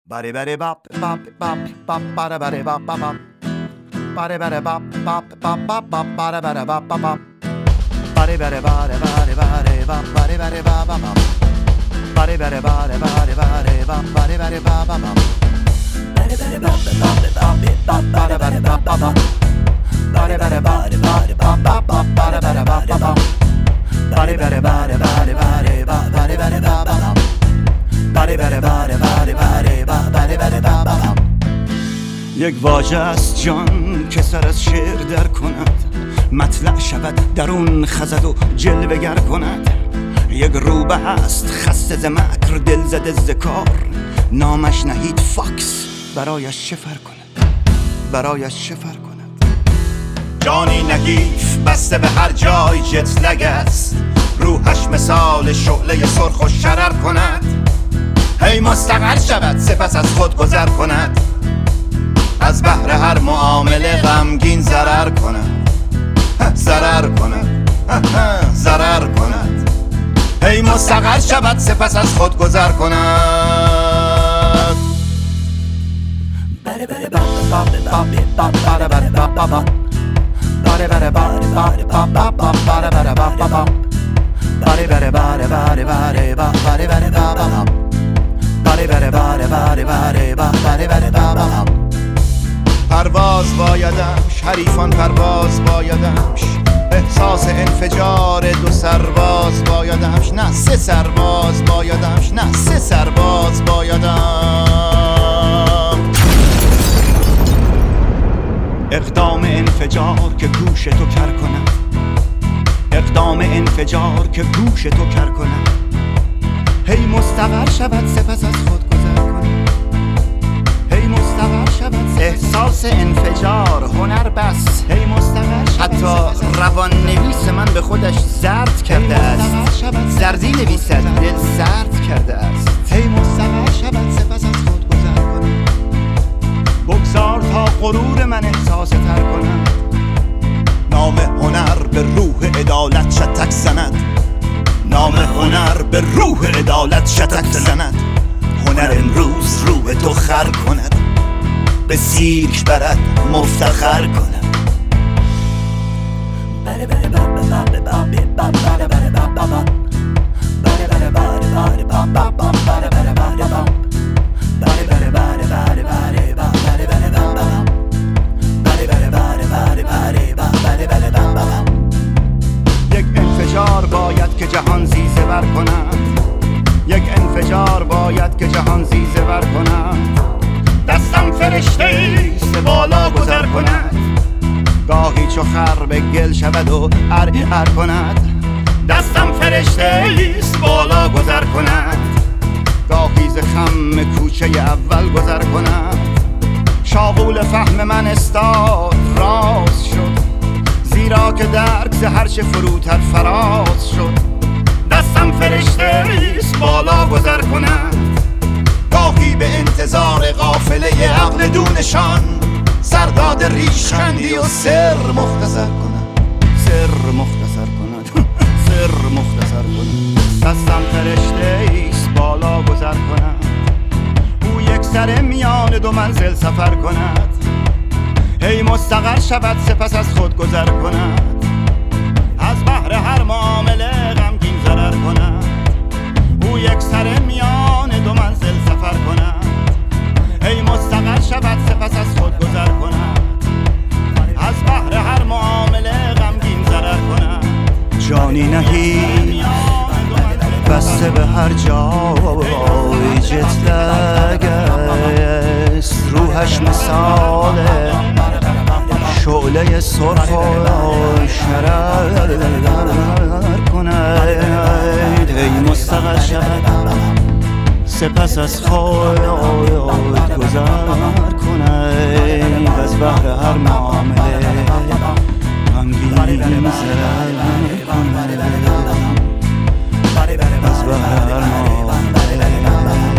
Bari bari bop bop bop bop bada bari bop bop bop. Bari bari bop bop bop bop bop bada bari bop bop bop. Bari bari bari bari bari bop bari bari bop bop bop. Bari bari bari bari bari bop bari bari bop bop bop. Bari bari bop bop bop bop bada bari bop bop bop. Bari bari bari bari bop bop bop bada bari bop bop bop. Bari bari bari bari bari bop bari bari bop bop bop. باری باری باری باری باری باری باری باری. یک واژه است جان که سر از شعر در کند، مطلع شود درون خزد و جلوه گر کند. یک روبه است خسته ز مکر دل زده ز کار، نامش نهید فاکس برایش شفر کند، برایش شفر کند. جانی نحیف بسته به هر جای جت لگ است، روحش مثال شعله سرخ و شرر کند. هی مستقر شود سپس از خود گذر کند، از بحر هر معامله غمگین ضرر کند، ضرر کند، ضرر کند. هی مستقر شود سپس از خود گذر کند. بره بره باب باب باب باب بره بره باب باب بره بره باب باب باب باب بره بره باب باب بره بره بره بره بره بره بره باب باب. باری باری باری باری باری باری باری باری. پرواز بایدمش حریفان پرواز بایدمش، احساس انفجار دو سرباز بایدمش، نه سه سرباز بایدمش، نه سه سرباز بایدم. اقدام انفجار که گوش تو کر کند، اقدام انفجار که گوش تو کر کند. هی مستقر شود سپس از خود گذر کند، هی مستقر شود احساس انفجار هنر بس. هی مستقر شود حتی روان نویس من به خودش زرد کرده است، زردی نویسد دل سرد کرده است. هی مستقر شود سپس از خود گذر کند، بگذار تا غرور من احساس تر کند. نام هنر به روح عدالت شتک زند، نام هنر به روح عدالت شتک زند. هنر امروز روح تو خر کند، به سیرک برد مفتخر کند. بره بره باب باب باب باب بره بره باب باب بره بره بره بره باب باب بره بره بره باب بره بره بره بره بره باب بره بره باب بره بره بره بره بره باب بره بره باب. یک انفجار باید که جهان زیزه ور کند، یک انفجار باید که جهان زیزه ور کند. دستم فرشته ایست بالا گذر کند، گاهی چو خر به گل شود و ار کند. دستم فرشته ایست بالا گذر کند، گاهی ز خم کوچه اول گذر کند. شاغول فهم من استاد راز شد، زیرا که درک ز هر چه فروتر فراز شد. دستم فرشته ایست بالا گذر کند، گاهی به انتظار قافله عقل دونشان سرداد ریشخندی و سر مختصر کند، سر مختصر کند، سر مختصر کند. دستم فرشته ایست بالا گذر کند، او یک سر میان دو منزل سفر کند. هی مستقر شود سپس از خود گذر کند، از بحر هر معامله غمگین ضرر کند. او یک سر میان دو منزل سفر کند، هی مستقر شود سپس از خود گذر کند، از بحر هر معامله غمگین ضرر کند. جانی نهی بسته به هر جای جت لگ است، روحش مثال شعله سرخ و شرر کند. هی مستقر شود سپس از خود گذر کند، از بحر هر معامله غمگین ضرر کند، از بحر هر معامله